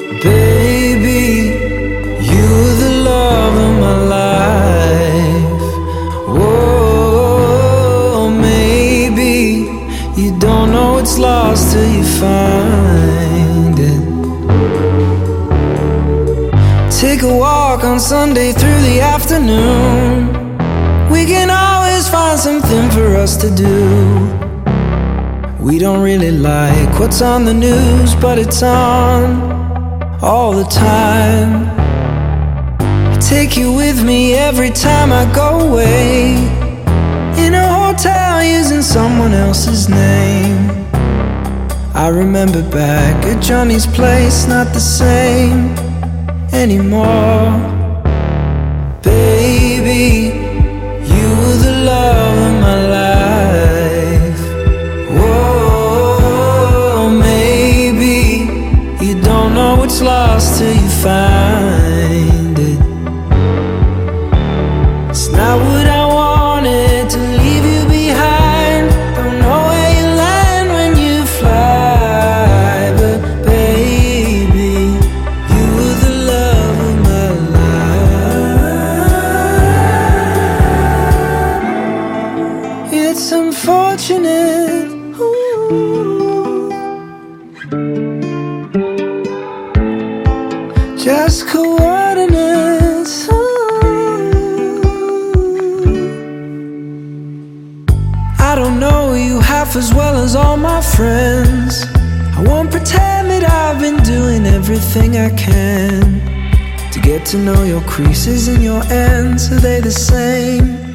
Baby, you're the love of my life. Whoa, maybe you don't know it's lost till you find it. Take a walk on Sunday through the afternoon. We can always find something for us to do. We don't really like what's on the news, but it's on all the time. I take you with me every time I go away, in a hotel using someone else's name. I remember back at Johnny's place, not the same anymore. Baby, you were the love of my life. Whoa, maybe you don't know it's lost till you find it. It's not what I wanted to leave you behind. Don't know where you land when you fly, but baby, you were the love of my life. It's unfortunate, just coordinates. I don't know you half as well as all my friends. I won't pretend that I've been doing everything I can to get to know your creases and your ends. Are they the same?